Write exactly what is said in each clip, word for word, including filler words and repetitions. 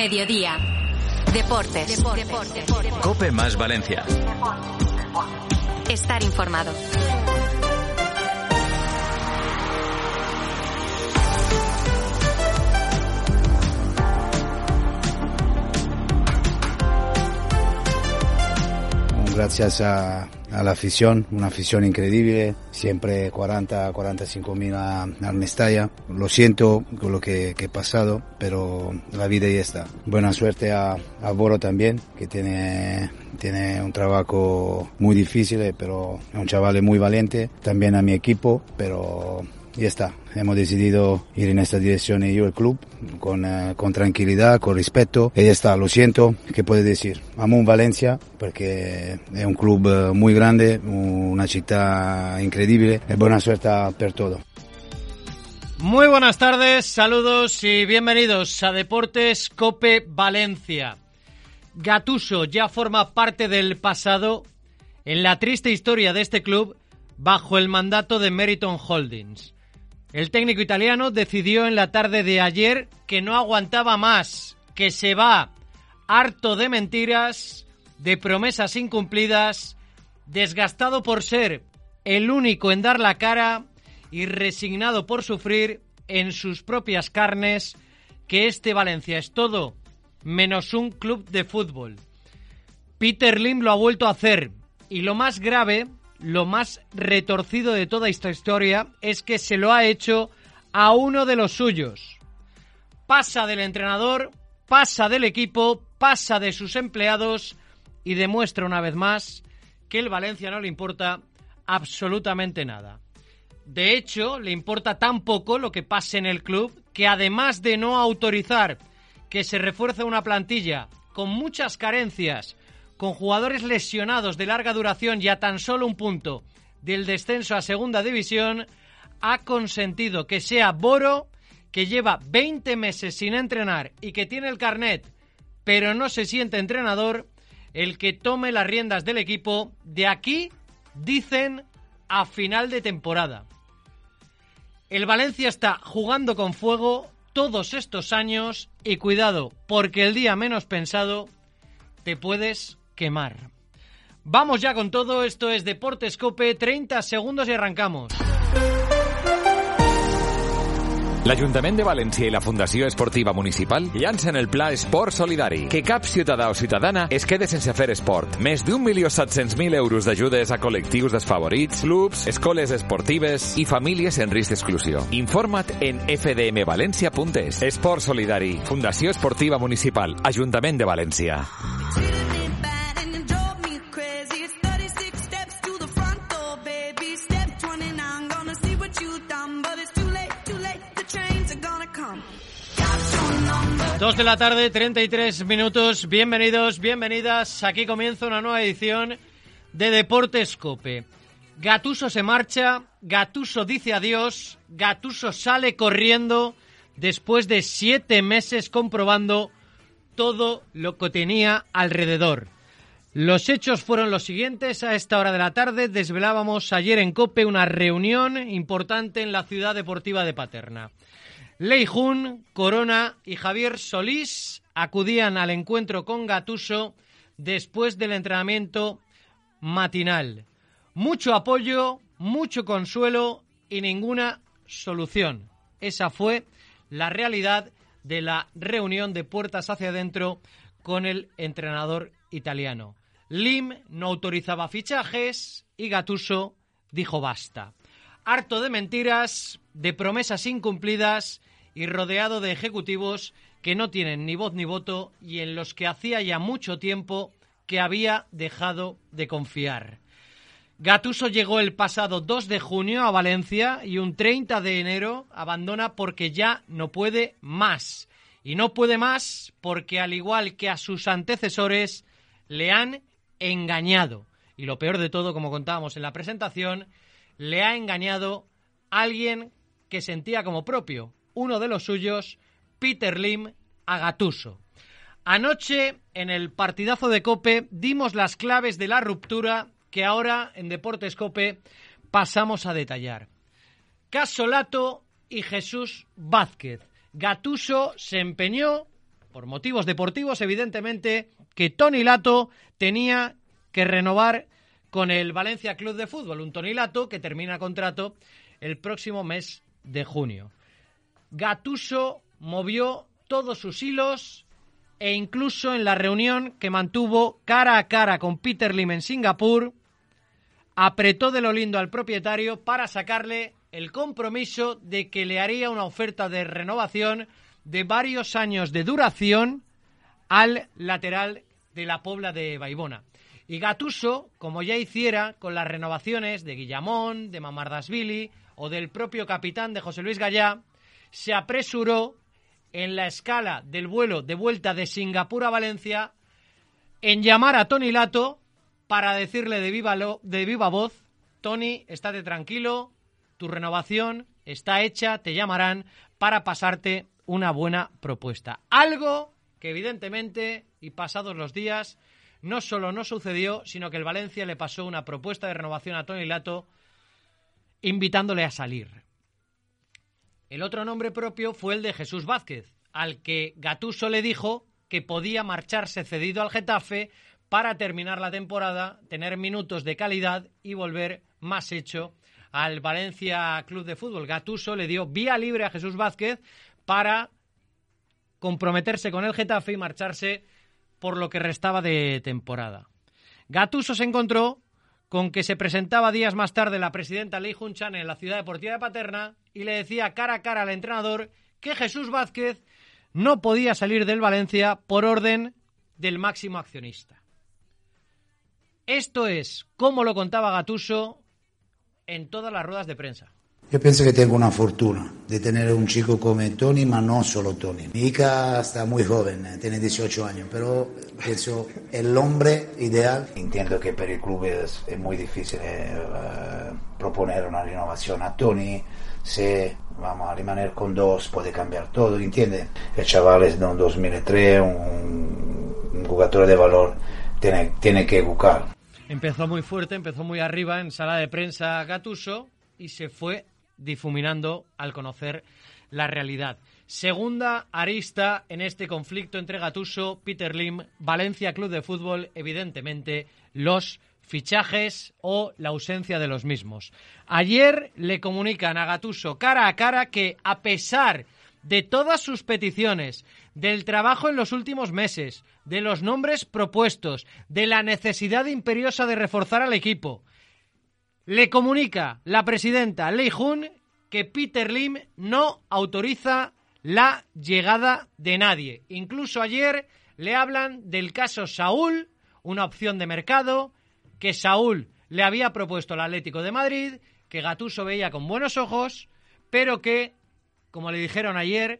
Mediodía. Deportes. Deportes. Deportes. Deportes. COPE más Valencia. Estar informado. Gracias a, a la afición, una afición increíble, siempre cuarenta, cuarenta y cinco mil al Mestalla. Lo siento con lo que, que he pasado, pero la vida ya está. Buena suerte a, a Boro también, que tiene, tiene un trabajo muy difícil, pero es un chaval muy valiente. También a mi equipo, pero ya está. Hemos decidido ir en esta dirección y yo, el club, con, uh, con tranquilidad, con respeto. Y ya está, lo siento, ¿qué puedo decir? Amo un Valencia porque es un club uh, muy grande, una ciudad increíble. Y buena suerte per todo. Muy buenas tardes, saludos y bienvenidos a Deportes COPE Valencia. Gattuso ya forma parte del pasado en la triste historia de este club bajo el mandato de Meriton Holdings. El técnico italiano decidió en la tarde de ayer que no aguantaba más, que se va, harto de mentiras, de promesas incumplidas, desgastado por ser el único en dar la cara y resignado por sufrir en sus propias carnes que este Valencia es todo menos un club de fútbol. Peter Lim lo ha vuelto a hacer y lo más grave, lo más retorcido de toda esta historia es que se lo ha hecho a uno de los suyos. Pasa del entrenador, pasa del equipo, pasa de sus empleados y demuestra una vez más que el Valencia no le importa absolutamente nada. De hecho, le importa tan poco lo que pase en el club que además de no autorizar que se refuerce una plantilla con muchas carencias, con jugadores lesionados de larga duración y a tan solo un punto del descenso a segunda división, ha consentido que sea Boro, que lleva veinte meses sin entrenar y que tiene el carnet, pero no se siente entrenador, el que tome las riendas del equipo de aquí, dicen, a final de temporada. El Valencia está jugando con fuego todos estos años y cuidado, porque el día menos pensado te puedes quemar. Vamos ya con todo, esto es Deportes COPE, treinta segundos y arrancamos. L'Ajuntament de València i la Fundació Esportiva Municipal llancen el Pla Esport Solidari. Que cap ciutadà o ciutadana es quede sense fer esport. Més d'un milió set-cents mil euros d'ajudes a col·lectius desfavorits, clubs, escoles esportives i famílies en risc d'exclusió. Informa't en f d m valencia punt e s. Esport Solidari. Fundació Esportiva Municipal. Ajuntament de València. Dos de la tarde, treinta y tres minutos. Bienvenidos, bienvenidas. Aquí comienza una nueva edición de Deportes COPE. Gattuso se marcha, Gattuso dice adiós, Gattuso sale corriendo después de siete meses comprobando todo lo que tenía alrededor. Los hechos fueron los siguientes. A esta hora de la tarde desvelábamos ayer en COPE una reunión importante en la ciudad deportiva de Paterna. Leijun, Corona y Javier Solís acudían al encuentro con Gattuso después del entrenamiento matinal. Mucho apoyo, mucho consuelo y ninguna solución. Esa fue la realidad de la reunión de puertas hacia adentro con el entrenador italiano. Lim no autorizaba fichajes y Gattuso dijo basta. Harto de mentiras, de promesas incumplidas y rodeado de ejecutivos que no tienen ni voz ni voto y en los que hacía ya mucho tiempo que había dejado de confiar. Gattuso llegó el pasado dos de junio a Valencia y un treinta de enero abandona porque ya no puede más. Y no puede más porque, al igual que a sus antecesores, le han engañado. Y lo peor de todo, como contábamos en la presentación, le ha engañado alguien que sentía como propio, uno de los suyos, Peter Lim, a Gattuso. Anoche, en el partidazo de COPE, dimos las claves de la ruptura que ahora, en Deportes COPE, pasamos a detallar. Caso Lato y Jesús Vázquez. Gattuso se empeñó por motivos deportivos, evidentemente, que Toni Lato tenía que renovar con el Valencia Club de Fútbol. Un Toni Lato que termina contrato el próximo mes de junio. Gattuso movió todos sus hilos e incluso en la reunión que mantuvo cara a cara con Peter Lim en Singapur, apretó de lo lindo al propietario para sacarle el compromiso de que le haría una oferta de renovación de varios años de duración al lateral de la Pobla de Baibona. Y Gattuso, como ya hiciera con las renovaciones de Guillamón, de Mamardashvili o del propio capitán de José Luis Gallá, se apresuró en la escala del vuelo de vuelta de Singapur a Valencia en llamar a Toni Lato para decirle de viva, lo, de viva voz: Toni, estate tranquilo, tu renovación está hecha, te llamarán para pasarte una buena propuesta. Algo que evidentemente, y pasados los días, no solo no sucedió, sino que el Valencia le pasó una propuesta de renovación a Toni Lato invitándole a salir. El otro nombre propio fue el de Jesús Vázquez, al que Gattuso le dijo que podía marcharse cedido al Getafe para terminar la temporada, tener minutos de calidad y volver más hecho al Valencia Club de Fútbol. Gattuso le dio vía libre a Jesús Vázquez para comprometerse con el Getafe y marcharse por lo que restaba de temporada. Gattuso se encontró con que se presentaba días más tarde la presidenta Lei Jun-chan en la Ciudad Deportiva de Paterna y le decía cara a cara al entrenador que Jesús Vázquez no podía salir del Valencia por orden del máximo accionista. Esto es como lo contaba Gattuso en todas las ruedas de prensa. Yo pienso que tengo una fortuna de tener un chico como Toni, pero no solo Toni. Mi hija está muy joven, tiene dieciocho años, pero pienso el hombre ideal. Entiendo que para el club es, es muy difícil eh, uh, proponer una renovación a Toni. Se vamos a rimanere con dos, puede cambiar todo, ¿entiende? El chaval es de un dos mil tres, un, un jugador de valor, tiene, tiene que buscar. Empezó muy fuerte, empezó muy arriba en sala de prensa Gattuso y se fue difuminando al conocer la realidad. Segunda arista en este conflicto entre Gattuso, Peter Lim, Valencia Club de Fútbol, evidentemente los fichajes o la ausencia de los mismos. Ayer le comunican a Gattuso cara a cara que a pesar de todas sus peticiones, del trabajo en los últimos meses, de los nombres propuestos, de la necesidad imperiosa de reforzar al equipo, le comunica la presidenta Lei Jun que Peter Lim no autoriza la llegada de nadie. Incluso ayer le hablan del caso Saúl, una opción de mercado que Saúl le había propuesto al Atlético de Madrid, que Gattuso veía con buenos ojos, pero que, como le dijeron ayer,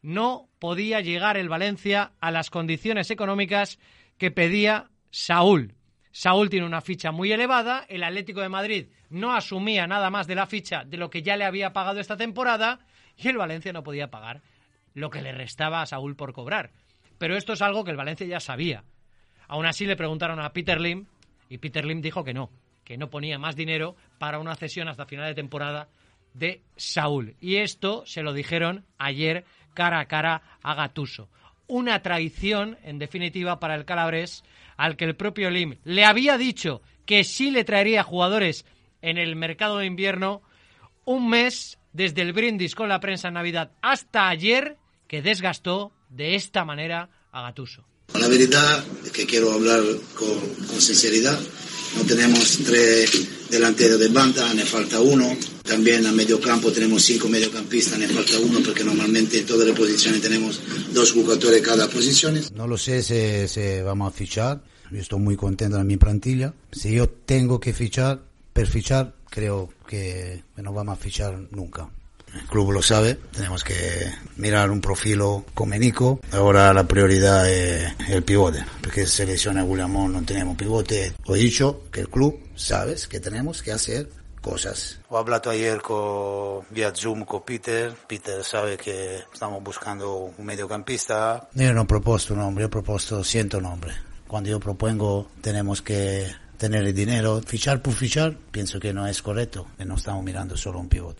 no podía llegar el Valencia a las condiciones económicas que pedía Saúl. Saúl tiene una ficha muy elevada, el Atlético de Madrid no asumía nada más de la ficha de lo que ya le había pagado esta temporada y el Valencia no podía pagar lo que le restaba a Saúl por cobrar. Pero esto es algo que el Valencia ya sabía. Aún así le preguntaron a Peter Lim y Peter Lim dijo que no, que no ponía más dinero para una cesión hasta final de temporada de Saúl. Y esto se lo dijeron ayer cara a cara a Gattuso. Una traición, en definitiva, para el calabrés, al que el propio Lim le había dicho que sí le traería jugadores en el mercado de invierno, un mes desde el brindis con la prensa en Navidad hasta ayer, que desgastó de esta manera a Gattuso. La verdad es que quiero hablar con, con sinceridad. No tenemos tres delanteros de banda, ne falta uno. También a medio campo tenemos cinco mediocampistas, ne falta uno, porque normalmente en todas las posiciones tenemos dos jugadores cada posición. No lo sé si, si vamos a fichar. Yo estoy muy contento de mi plantilla. Si yo tengo que fichar, per fichar, creo que no vamos a fichar nunca. El club lo sabe, tenemos que mirar un profilo como Nico. Ahora la prioridad es el pivote, porque selección a Guillamón no tenemos pivote. He dicho que el club sabe que tenemos que hacer cosas. He hablado ayer con, vía Zoom con Peter. Peter sabe que estamos buscando un mediocampista. Yo no he propuesto un nombre, he propuesto cien nombres. Cuando yo propongo tenemos que tener el dinero, fichar por fichar, pienso que no es correcto, que no estamos mirando solo un pivote.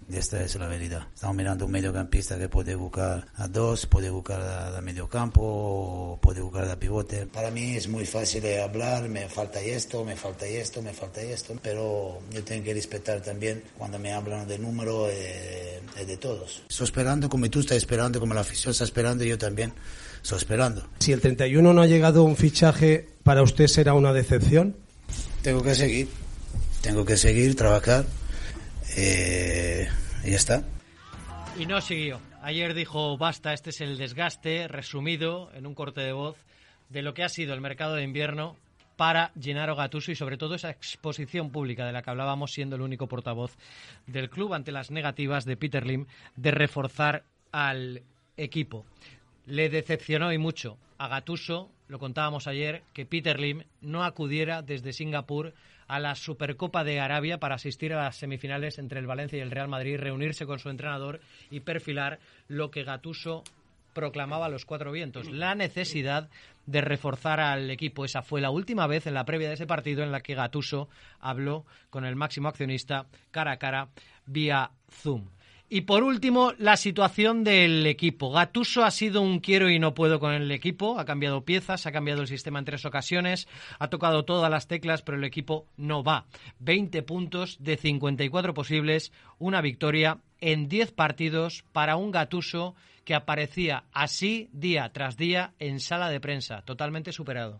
Y esta es la verdad. Estamos mirando un mediocampista que puede buscar a dos, puede buscar a, a mediocampo, puede buscar a pivote. Para mí es muy fácil de hablar, me falta esto, me falta esto, me falta esto, pero yo tengo que respetar también cuando me hablan de número eh, de todos. Estoy esperando como tú estás esperando, como la afición está esperando, yo también estoy esperando. Si el treinta y uno no ha llegado un fichaje, ¿para usted será una decepción? Tengo que seguir, tengo que seguir, trabajar, eh, y ya está. Y no siguió. Ayer dijo, basta, este es el desgaste, resumido en un corte de voz, de lo que ha sido el mercado de invierno para Gennaro Gattuso y sobre todo esa exposición pública de la que hablábamos, siendo el único portavoz del club ante las negativas de Peter Lim de reforzar al equipo. Le decepcionó y mucho a Gattuso, lo contábamos ayer, que Peter Lim no acudiera desde Singapur a la Supercopa de Arabia para asistir a las semifinales entre el Valencia y el Real Madrid, reunirse con su entrenador y perfilar lo que Gattuso proclamaba a los cuatro vientos, la necesidad de reforzar al equipo. Esa fue la última vez en la previa de ese partido en la que Gattuso habló con el máximo accionista cara a cara vía Zoom. Y por último, la situación del equipo. Gattuso ha sido un quiero y no puedo con el equipo, ha cambiado piezas, ha cambiado el sistema en tres ocasiones, ha tocado todas las teclas, pero el equipo no va. veinte puntos de cincuenta y cuatro posibles, una victoria en diez partidos para un Gattuso que aparecía así día tras día en sala de prensa, totalmente superado.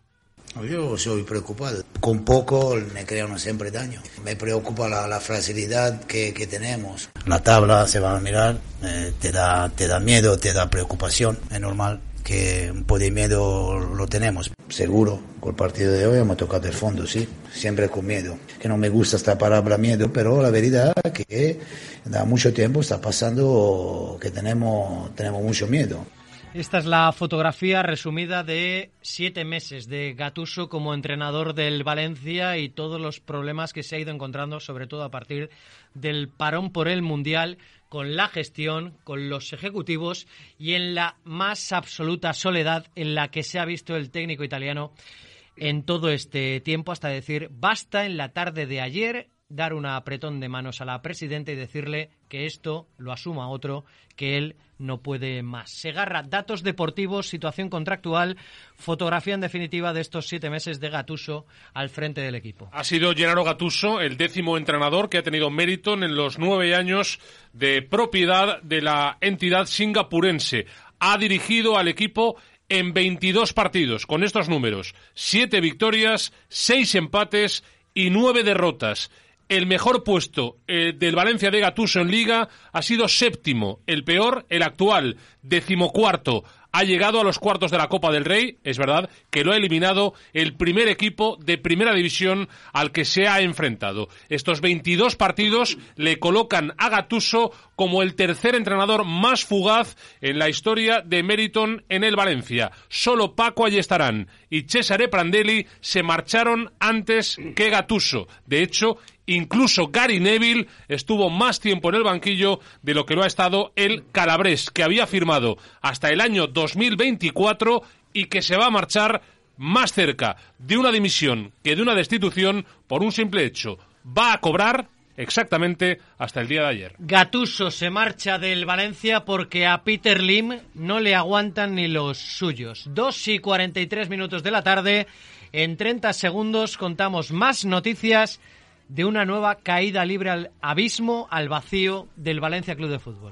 Yo soy preocupado. Con poco me crean siempre daño. Me preocupa la, la fragilidad que, que tenemos. La tabla se va a mirar, eh, te da, te da miedo, te da preocupación. Es normal que un poco de miedo lo tenemos. Seguro, con el partido de hoy hemos tocado el fondo, sí. Siempre con miedo. Que no me gusta esta palabra miedo, pero la verdad es que da mucho tiempo está pasando que tenemos, tenemos mucho miedo. Esta es la fotografía resumida de siete meses de Gattuso como entrenador del Valencia y todos los problemas que se ha ido encontrando, sobre todo a partir del parón por el Mundial, con la gestión, con los ejecutivos y en la más absoluta soledad en la que se ha visto el técnico italiano en todo este tiempo, hasta decir, basta en la tarde de ayer, dar un apretón de manos a la presidenta y decirle que esto lo asuma otro, que él no puede más. Segarra, datos deportivos, situación contractual, fotografía en definitiva de estos siete meses de Gattuso al frente del equipo. Ha sido Gennaro Gattuso el décimo entrenador que ha tenido mérito en los nueve años de propiedad de la entidad singapurense. Ha dirigido al equipo en veintidós partidos, con estos números: siete victorias, seis empates y nueve derrotas. El mejor puesto eh, del Valencia de Gattuso en Liga ha sido séptimo, el peor, el actual, decimocuarto. Ha llegado a los cuartos de la Copa del Rey, es verdad que lo ha eliminado el primer equipo de Primera División al que se ha enfrentado. Estos veintidós partidos le colocan a Gattuso como el tercer entrenador más fugaz en la historia de Meriton en el Valencia. Solo Paco Ayestarán y Cesare Prandelli se marcharon antes que Gattuso. De hecho, incluso Gary Neville estuvo más tiempo en el banquillo de lo que lo ha estado el calabrés, que había firmado hasta el año dos mil veinticuatro y que se va a marchar más cerca de una dimisión que de una destitución por un simple hecho. Va a cobrar exactamente hasta el día de ayer. Gattuso se marcha del Valencia porque a Peter Lim no le aguantan ni los suyos. dos y cuarenta y tres minutos de la tarde. En treinta segundos contamos más noticias de una nueva caída libre al abismo, al vacío del Valencia Club de Fútbol.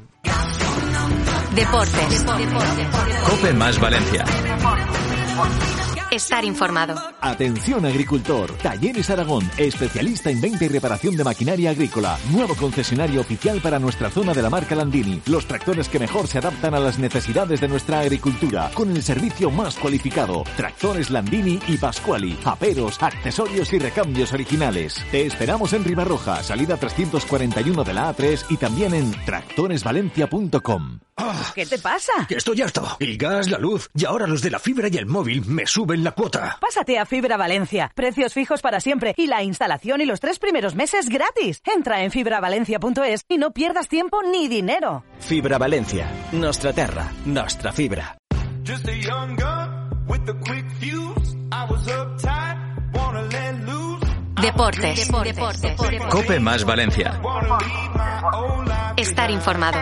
Deportes. COPE más Valencia. Estar informado. Atención agricultor. Talleres Aragón, especialista en venta y reparación de maquinaria agrícola. Nuevo concesionario oficial para nuestra zona de la marca Landini. Los tractores que mejor se adaptan a las necesidades de nuestra agricultura. Con el servicio más cualificado. Tractores Landini y Pasquali. Aperos, accesorios y recambios originales. Te esperamos en Ribarroja, salida trescientos cuarenta y uno de la A tres y también en tractores valencia punto com. Ah, ¿Qué te pasa? Que estoy harto. El gas, la luz y ahora los de la fibra y el móvil me suben la cuota. Pásate a Fibra Valencia. Precios fijos para siempre y la instalación y los tres primeros meses gratis. Entra en fibra valencia punto es y no pierdas tiempo ni dinero. Fibra Valencia. Nostra terra. Nostra fibra. Just a young gun with a quick fuse. I was uptight, wanna let loose. Deportes. Deportes. COPE más Valencia. Estar informado.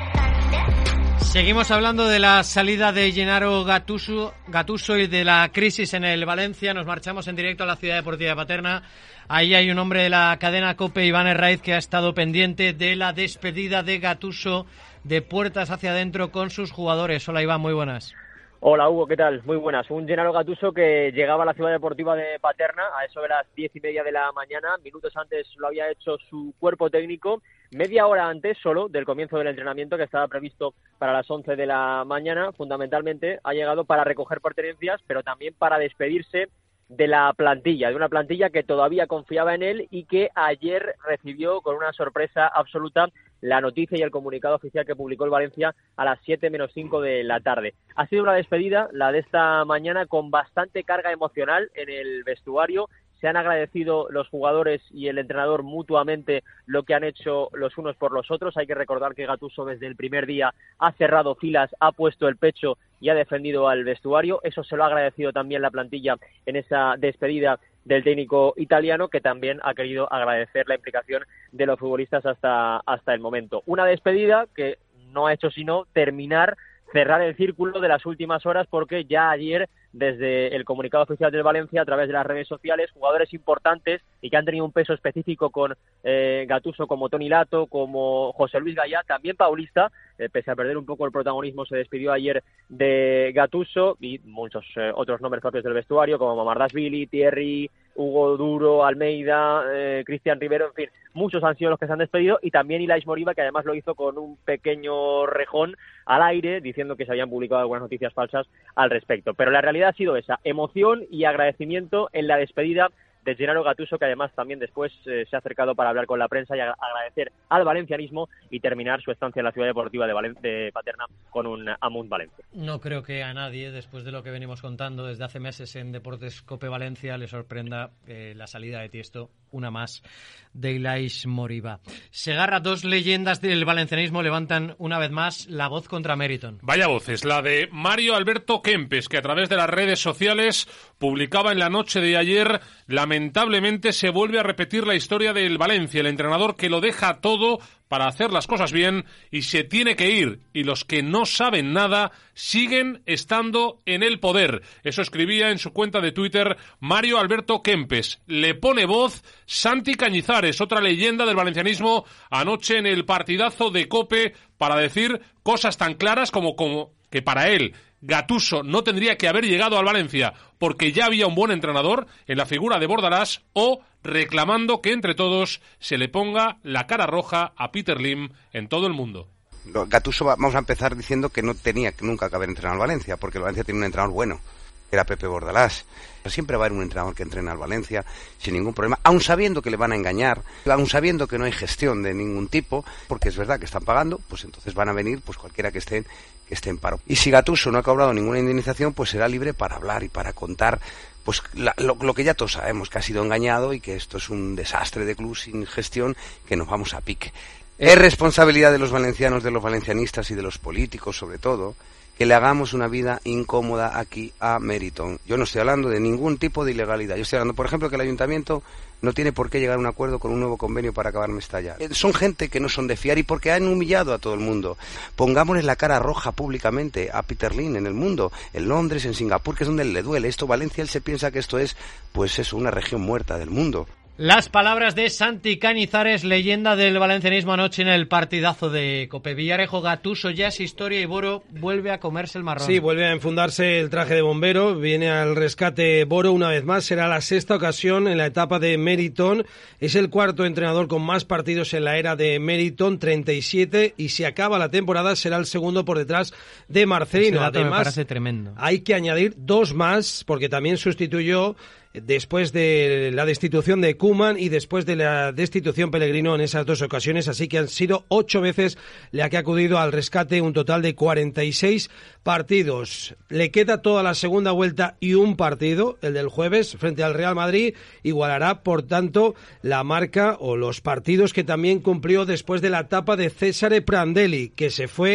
Seguimos hablando de la salida de Gennaro Gattuso, Gattuso y de la crisis en el Valencia. Nos marchamos en directo a la Ciudad Deportiva de Paterna. Ahí hay un hombre de la cadena COPE, Iván Herraiz, que ha estado pendiente de la despedida de Gattuso de puertas hacia adentro con sus jugadores. Hola Iván, muy buenas. Hola Hugo, ¿qué tal? Muy buenas. Un Gennaro Gattuso que llegaba a la Ciudad Deportiva de Paterna a eso de las diez y media de la mañana. Minutos antes lo había hecho su cuerpo técnico. Media hora antes solo del comienzo del entrenamiento, que estaba previsto para las once de la mañana. Fundamentalmente ha llegado para recoger pertenencias, pero también para despedirse de la plantilla, de una plantilla que todavía confiaba en él y que ayer recibió con una sorpresa absoluta la noticia y el comunicado oficial que publicó el Valencia a las siete menos cinco de la tarde. Ha sido una despedida, la de esta mañana, con bastante carga emocional en el vestuario. Se han agradecido los jugadores y el entrenador mutuamente lo que han hecho los unos por los otros. Hay que recordar que Gattuso desde el primer día ha cerrado filas, ha puesto el pecho y ha defendido al vestuario. Eso se lo ha agradecido también la plantilla en esa despedida del técnico italiano, que también ha querido agradecer la implicación de los futbolistas hasta, hasta el momento. Una despedida que no ha hecho sino terminar, cerrar el círculo de las últimas horas, porque ya ayer, desde el comunicado oficial del Valencia, a través de las redes sociales, jugadores importantes y que han tenido un peso específico con eh, Gattuso, como Toni Lato, como José Luis Gallá, también paulista, eh, pese a perder un poco el protagonismo, se despidió ayer de Gattuso, y muchos eh, otros nombres propios del vestuario, como Mamardashvili, Thierry, Hugo Duro, Almeida, eh, Cristian Rivero, en fin, muchos han sido los que se han despedido, y también Ilaish Moriba, que además lo hizo con un pequeño rejón al aire, diciendo que se habían publicado algunas noticias falsas al respecto. Pero la realidad ha sido esa, emoción y agradecimiento en la despedida de Gennaro Gattuso, que además también después eh, se ha acercado para hablar con la prensa y agradecer al valencianismo y terminar su estancia en la Ciudad Deportiva de, Valen- de Paterna con un Amunt Valencia. No creo que a nadie, después de lo que venimos contando desde hace meses en Deportes COPE Valencia, le sorprenda eh, la salida de Tiesto, una más, de Ilaish Moriba. Segarra, dos leyendas del valencianismo levantan una vez más la voz contra Meriton. Vaya voces, la de Mario Alberto Kempes, que a través de las redes sociales publicaba en la noche de ayer: lamentablemente se vuelve a repetir la historia del Valencia, el entrenador que lo deja todo para hacer las cosas bien y se tiene que ir, y los que no saben nada siguen estando en el poder. Eso escribía en su cuenta de Twitter Mario Alberto Kempes. Le pone voz Santi Cañizares, otra leyenda del valencianismo, anoche en el partidazo de COPE, para decir cosas tan claras como, como que para él Gattuso no tendría que haber llegado al Valencia porque ya había un buen entrenador en la figura de Bordalás, o reclamando que entre todos se le ponga la cara roja a Peter Lim en todo el mundo. Gattuso, vamos a empezar diciendo que no tenía nunca que haber entrenado al Valencia, porque el Valencia tiene un entrenador bueno, que era Pepe Bordalás. Siempre va a haber un entrenador que entrena al Valencia sin ningún problema, aun sabiendo que le van a engañar, aun sabiendo que no hay gestión de ningún tipo, porque es verdad que están pagando, pues entonces van a venir pues cualquiera que esté, que esté en paro. Y si Gattuso no ha cobrado ninguna indemnización, pues será libre para hablar y para contar pues la, lo, lo que ya todos sabemos, que ha sido engañado y que esto es un desastre de club sin gestión, que nos vamos a pique. Es responsabilidad de los valencianos, de los valencianistas y de los políticos sobre todo, que le hagamos una vida incómoda aquí a Meriton. Yo no estoy hablando de ningún tipo de ilegalidad. Yo estoy hablando, por ejemplo, que el ayuntamiento no tiene por qué llegar a un acuerdo con un nuevo convenio para acabar Mestalla. Eh, son gente que no son de fiar y porque han humillado a todo el mundo. Pongámosle la cara roja públicamente a Peter Lim en el mundo, en Londres, en Singapur, que es donde le duele. Esto, Valencia, él se piensa que esto es, pues eso, una región muerta del mundo. Las palabras de Santi Cañizares, leyenda del valencianismo, anoche en el partidazo de COPE. Villarejo, Gattuso ya es historia y Boro vuelve a comerse el marrón. Sí, vuelve a enfundarse el traje de bombero, viene al rescate Boro una vez más, será la sexta ocasión en la etapa de Meriton, es el cuarto entrenador con más partidos en la era de Meriton, treinta y siete, y si acaba la temporada será el segundo por detrás de Marcelino. Ese dato Además, me parece tremendo. Hay que añadir dos más, porque también sustituyó después de la destitución de Koeman y después de la destitución Pellegrino en esas dos ocasiones, así que han sido ocho veces la que ha acudido al rescate, un total de cuarenta y seis partidos. Le queda toda la segunda vuelta y un partido, el del jueves, frente al Real Madrid, igualará, por tanto, la marca o los partidos que también cumplió después de la etapa de Cesare Prandelli, que se fue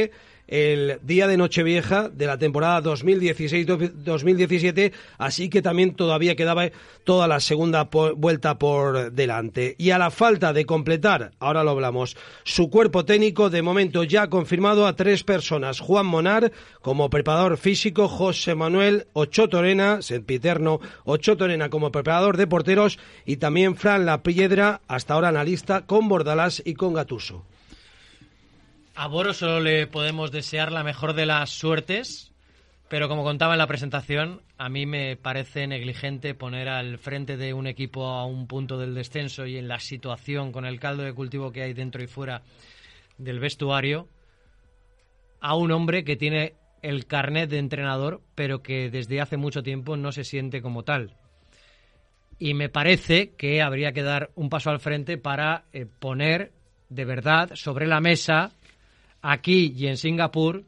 el día de Nochevieja de la temporada dos mil dieciséis dos mil diecisiete, así que también todavía quedaba toda la segunda po- vuelta por delante. Y a la falta de completar, ahora lo hablamos, su cuerpo técnico, de momento ya ha confirmado a tres personas: Juan Monar como preparador físico, José Manuel Ochotorena, sempiterno Ochotorena como preparador de porteros, y también Fran Lapiedra, hasta ahora analista con Bordalás y con Gattuso. A Boro solo le podemos desear la mejor de las suertes, pero como contaba en la presentación, a mí me parece negligente poner al frente de un equipo a un punto del descenso y en la situación con el caldo de cultivo que hay dentro y fuera del vestuario a un hombre que tiene el carnet de entrenador, pero que desde hace mucho tiempo no se siente como tal. Y me parece que habría que dar un paso al frente para eh, poner de verdad sobre la mesa, aquí y en Singapur,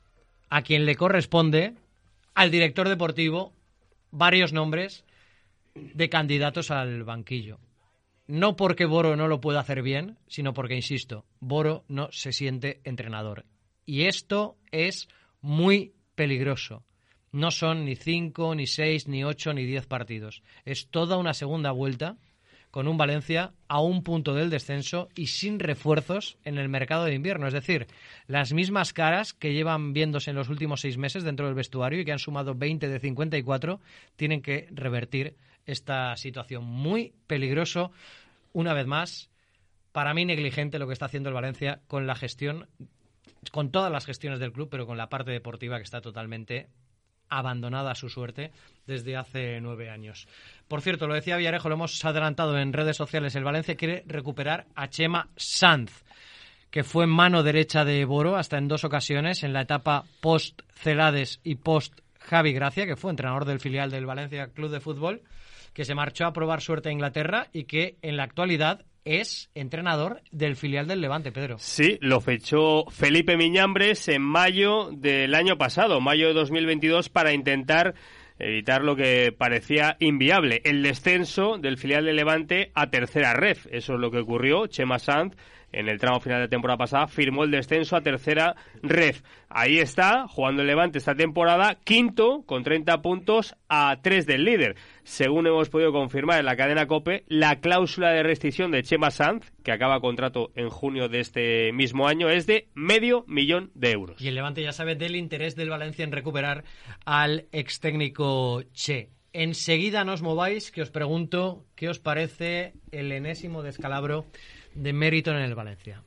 a quien le corresponde, al director deportivo, varios nombres de candidatos al banquillo. No porque Boro no lo pueda hacer bien, sino porque, insisto, Boro no se siente entrenador. Y esto es muy peligroso. No son ni cinco, ni seis, ni ocho, ni diez partidos. Es toda una segunda vuelta con un Valencia a un punto del descenso y sin refuerzos en el mercado de invierno. Es decir, las mismas caras que llevan viéndose en los últimos seis meses dentro del vestuario y que han sumado veinte de cincuenta y cuatro, tienen que revertir esta situación. Muy peligroso, una vez más, para mí negligente lo que está haciendo el Valencia con la gestión, con todas las gestiones del club, pero con la parte deportiva que está totalmente abandonada a su suerte desde hace nueve años. Por cierto, lo decía Villarejo, lo hemos adelantado en redes sociales, el Valencia quiere recuperar a Chema Sanz, que fue mano derecha de Boro hasta en dos ocasiones en la etapa post-Celades y post-Javi Gracia, que fue entrenador del filial del Valencia Club de Fútbol, que se marchó a probar suerte a Inglaterra y que en la actualidad es entrenador del filial del Levante, Pedro. Sí, lo fichó Felipe Miñambres en mayo del año pasado, mayo de dos mil veintidós, para intentar evitar lo que parecía inviable, el descenso del filial del Levante a tercera ref. Eso es lo que ocurrió. Chema Sanz, en el tramo final de temporada pasada, firmó el descenso a tercera ref. Ahí está, jugando el Levante esta temporada, quinto, con treinta puntos, a tres del líder. Según hemos podido confirmar en la cadena COPE, la cláusula de rescisión de Chema Sanz, que acaba contrato en junio de este mismo año, es de medio millón de euros. Y el Levante ya sabe del interés del Valencia en recuperar al ex técnico Che. Enseguida no os mováis, que os pregunto qué os parece el enésimo descalabro de Meriton en el Valencia.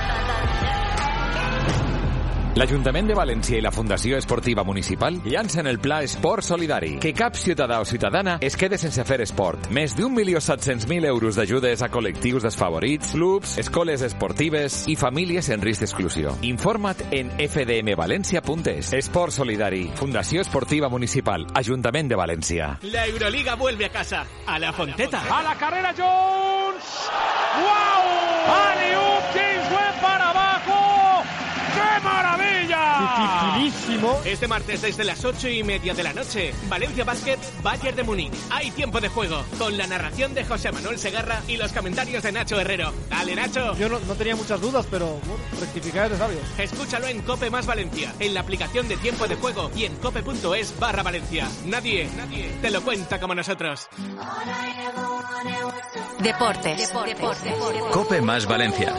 L'Ajuntament de València i la Fundació Esportiva Municipal llancen el Pla Esport Solidari. Que cap ciutadà o ciutadana es quede sense fer esport. Més d'un milió set-cents mil euros d'ajudes a col·lectius desfavorits, clubs, escoles esportives i famílies en risc d'exclusió. Informa't en f d m valencia punt es. Esport Solidari, Fundació Esportiva Municipal, Ajuntament de València. La Euroliga vuelve a casa, a la Fonteta. A la carrera Jones. ¡Wow! ¡Alley-oop, James Webb para abajo! ¡Qué maravilla! Dificilísimo. Este martes desde las ocho y media de la noche, Valencia Basket, Bayern de Múnich. Hay tiempo de juego, con la narración de José Manuel Segarra y los comentarios de Nacho Herrero. Dale, Nacho. Yo no, no tenía muchas dudas, pero bueno, rectificar es de sabios. Escúchalo en COPE más Valencia, en la aplicación de tiempo de juego y en cope.es barra Valencia. Nadie, nadie te lo cuenta como nosotros. Deportes. Deportes. Deportes. COPE más Valencia.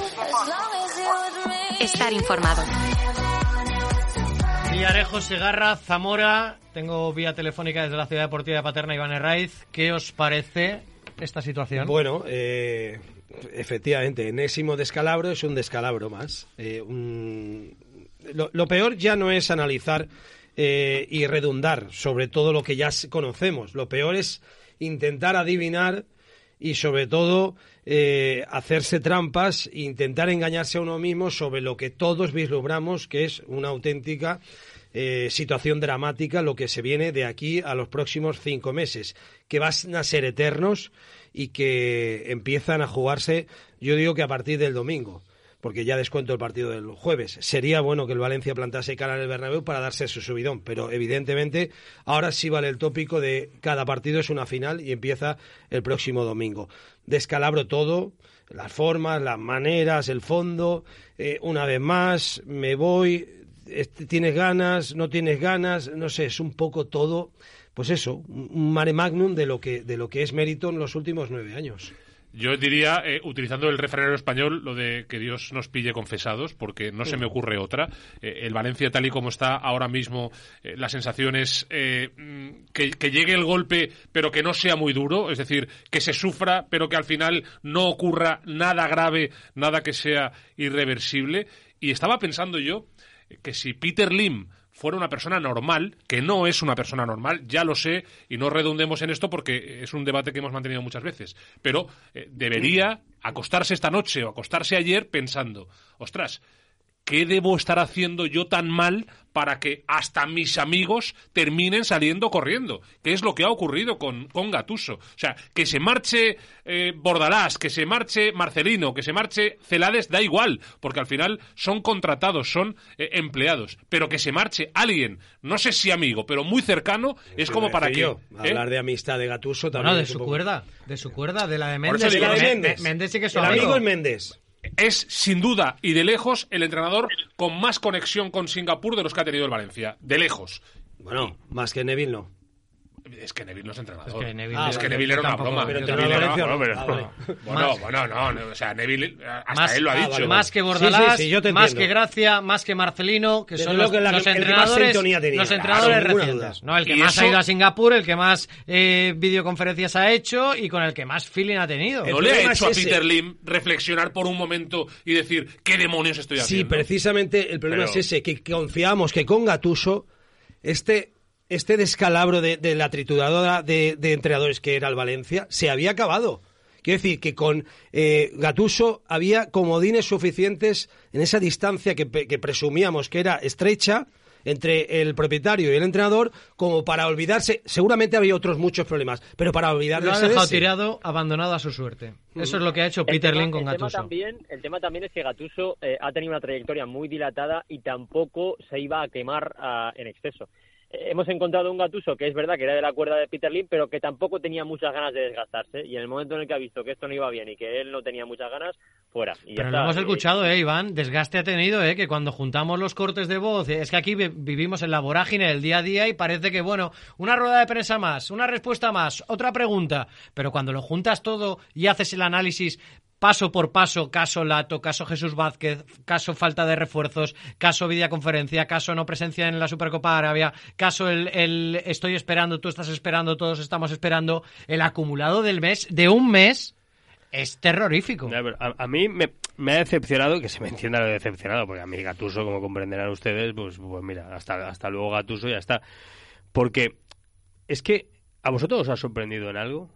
Estar informado. Villarejo, Segarra, Zamora. Tengo vía telefónica desde la Ciudad Deportiva de Paterna, Iván Herraiz. ¿Qué os parece esta situación? Bueno, eh, efectivamente, enésimo descalabro es un descalabro más. Eh, un... lo, lo peor ya no es analizar eh, y redundar sobre todo lo que ya conocemos. Lo peor es intentar adivinar y sobre todo eh, hacerse trampas e intentar engañarse a uno mismo sobre lo que todos vislumbramos que es una auténtica eh, situación dramática, lo que se viene de aquí a los próximos cinco meses, que van a ser eternos y que empiezan a jugarse, yo digo que a partir del domingo, porque ya descuento el partido del jueves. Sería bueno que el Valencia plantase cara en el Bernabéu para darse su subidón, pero evidentemente ahora sí vale el tópico de cada partido es una final y empieza el próximo domingo. Descalabro todo, las formas, las maneras, el fondo. Eh, una vez más, me voy tienes ganas, no tienes ganas, no sé, es un poco todo, pues eso, un mare magnum de lo que, de lo que es mérito en los últimos nueve años. Yo diría, eh, utilizando el refranero español, lo de que Dios nos pille confesados, porque no se me ocurre otra. Eh, el Valencia, tal y como está ahora mismo, eh, la sensación es eh, que, que llegue el golpe, pero que no sea muy duro, es decir, que se sufra, pero que al final no ocurra nada grave, nada que sea irreversible. Y estaba pensando yo que si Peter Lim fuera una persona normal, que no es una persona normal, ya lo sé, y no redundemos en esto porque es un debate que hemos mantenido muchas veces, pero eh, debería acostarse esta noche o acostarse ayer pensando, ostras, ¿qué debo estar haciendo yo tan mal para que hasta mis amigos terminen saliendo corriendo? ¿Qué es lo que ha ocurrido con, con Gattuso? O sea, que se marche eh, Bordalás, que se marche Marcelino, que se marche Celades, da igual, porque al final son contratados, son eh, empleados. Pero que se marche alguien, no sé si amigo, pero muy cercano, es como para que... Yo, ¿eh? Hablar de amistad de Gattuso también... Bueno, de su poco... cuerda, de su cuerda, de la de Por Méndez. eso digo, de ¿eh? Méndez. Méndez sí que es su el amigo. amigo es Méndez. Es, sin duda, y de lejos, el entrenador con más conexión con Singapur de los que ha tenido el Valencia. De lejos. Bueno, más que Neville no. Es que Neville no es entrenador. Es que Neville, ah, es que Neville era una tampoco, broma. Pero Neville entrenador era- Valencia no. bueno, Ah, pero- vale. bueno, Más- bueno, no, no, o sea, Neville, hasta Más, él lo ha ah, dicho. vale, más que Bordalás, Sí, sí, sí, yo te más entiendo. que Gracia, más que Marcelino, que Desde son luego los, que la los que- el que más entrenadores, sintonía tenía. los Claro, entrenadores ninguna recientes. duda. ¿No? El que Y más eso- ha ido a Singapur, el que más eh, videoconferencias ha hecho y con el que más feeling ha tenido. ¿No El le ha problema hecho a es ese. Peter Lim reflexionar por un momento y decir, ¿qué demonios estoy Sí, haciendo? precisamente el problema Pero- es ese, que confiamos que con Gattuso este, este descalabro de, de la trituradora de, de entrenadores que era el Valencia se había acabado. Quiero decir que con eh, Gattuso había comodines suficientes en esa distancia que, que presumíamos que era estrecha entre el propietario y el entrenador como para olvidarse. Seguramente había otros muchos problemas, pero para Lo olvidarse ha de dejado ese. tirado, abandonado a su suerte. Eso es lo que ha hecho El Peter tema- Lim con el tema Gattuso. también, el tema también es que Gattuso eh, ha tenido una trayectoria muy dilatada y tampoco se iba a quemar ah, en exceso. Eh, hemos encontrado un Gattuso que es verdad que era de la cuerda de Peter Lim, pero que tampoco tenía muchas ganas de desgastarse. Y en el momento en el que ha visto que esto no iba bien y que él no tenía muchas ganas, fuera. Y ya Pero está. lo hemos Eh, escuchado, eh, Iván, desgaste ha tenido, eh, que cuando juntamos los cortes de voz, eh, es que aquí vi- vivimos en la vorágine del día a día y parece que, bueno, una rueda de prensa más, una respuesta más, otra pregunta, pero cuando lo juntas todo y haces el análisis paso por paso, caso Lato, caso Jesús Vázquez, caso falta de refuerzos, caso videoconferencia, caso no presencia en la Supercopa de Arabia, caso el, el estoy esperando, tú estás esperando, todos estamos esperando, el acumulado del mes, de un mes, es terrorífico. Ya, pero A, a mí me, me ha decepcionado, que se me entienda lo de decepcionado, porque a mí Gattuso, como comprenderán ustedes, pues, pues mira, hasta, hasta luego Gattuso, ya está. Porque es que, ¿a vosotros os ha sorprendido en algo?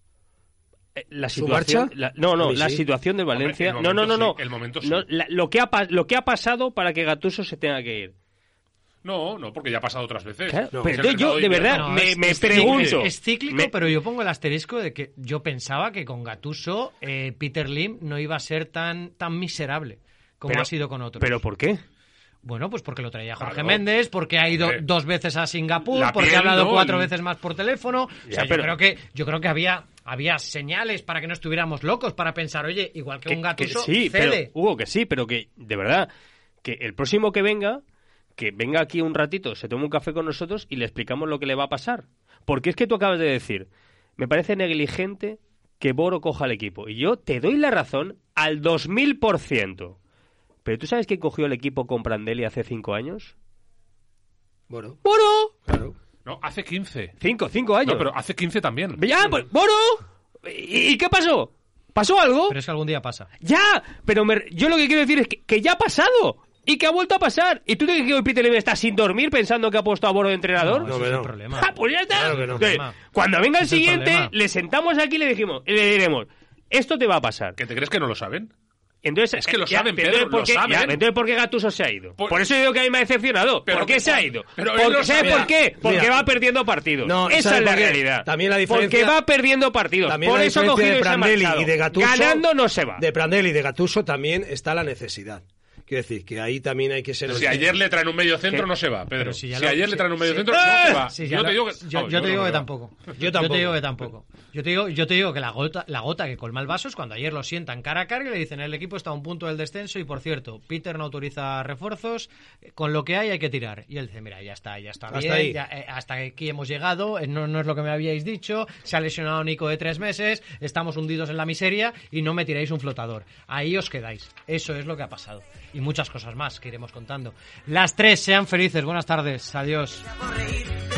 Eh, La ¿Su situación, marcha? la- no, no, A mí la sí. situación de Valencia. Hombre, el no, no, no, momento no. sí, el momento sí. No, la- lo, que ha, pa- lo que ha pasado para que Gattuso se tenga que ir. No, no, porque ya ha pasado otras veces. Claro, No, pero es entonces yo, entrenador de y- verdad, No, me, es- me es pregunto. cíclico, Es cíclico, me- pero yo pongo el asterisco de que yo pensaba que con Gattuso eh, Peter Lim no iba a ser tan, tan miserable como Pero- ha sido con otros. ¿Pero por qué? Bueno, pues porque lo traía Jorge Claro. Méndez, porque ha ido Hombre. dos veces a Singapur, La porque piel, ha hablado ¿no? cuatro El- veces más por teléfono. O Ya, sea, pero- yo creo que yo creo que había había señales para que no estuviéramos locos, para pensar, oye, igual que, un Que- que Gattuso sí, cede. pero, Hugo, que sí, pero que, de verdad, que el próximo que venga, que venga aquí un ratito, se tome un café con nosotros y le explicamos lo que le va a pasar. Porque es que tú acabas de decir, me parece negligente que Boro coja al equipo. Y yo te doy la razón al dos mil por ciento. Pero ¿tú sabes quién cogió el equipo con Prandelli hace cinco años? Bueno, ¡Boro! claro. No, hace quince. Cinco, cinco años. No, pero hace quince también. Ya, pues, ¡Boro! ¿Y, y qué pasó? ¿Pasó algo? Pero es que algún día pasa. Ya, pero me- yo lo que quiero decir es que, que ya ha pasado y que ha vuelto a pasar. ¿Y tú te crees que hoy Peter Lim está sin dormir pensando que ha puesto a Boro de entrenador? No, ese No, es el no. problema. Ah, pues ya está. Claro que no. Entonces, Problema. cuando venga el Ese es el siguiente, problema. le sentamos aquí y le dijimos, y le diremos, esto te va a pasar. ¿Que te crees que no lo saben? Entonces, Es que lo ya, saben, pero Pedro, entonces, ¿por lo qué- saben. ya, entonces, ¿por qué Gattuso se ha ido? Por- Por, eso digo que a mí me ha decepcionado. Pero- ¿Por qué se ha ido? pero él Porque, lo ¿Sabes sabía. por qué? Porque Mira. va perdiendo partidos. No, Esa ¿sabe es la por qué? realidad. También la diferencia- Porque va perdiendo partidos. También por la eso ha diferencia cogido de y se ha Prandelli marchado. y de Gattuso, Ganando no se va. De Prandelli y de Gattuso también está la necesidad. Quiero Quiero decir, que ahí también hay que ser... Si ayer le traen un medio centro, no se va, Pedro. Si, si ayer le traen un medio centro, no se va. Yo te digo que, yo, yo te digo que tampoco. Yo tampoco. Yo te digo que tampoco. Yo te digo, yo te digo que la gota, la gota que colma el vaso es cuando ayer lo sientan cara a cara y le dicen el equipo está a un punto del descenso y, por cierto, Peter no autoriza refuerzos, con lo que hay hay que tirar. Y él dice, mira, ya está, ya está hasta bien, ahí. Ya, eh, hasta aquí hemos llegado, eh, no, no es lo que me habíais dicho, se ha lesionado Nico de tres meses, estamos hundidos en la miseria y no me tiráis un flotador. Ahí os quedáis. Eso es lo que ha pasado. Y muchas cosas más que iremos contando. Las tres, sean felices. Buenas tardes. Adiós.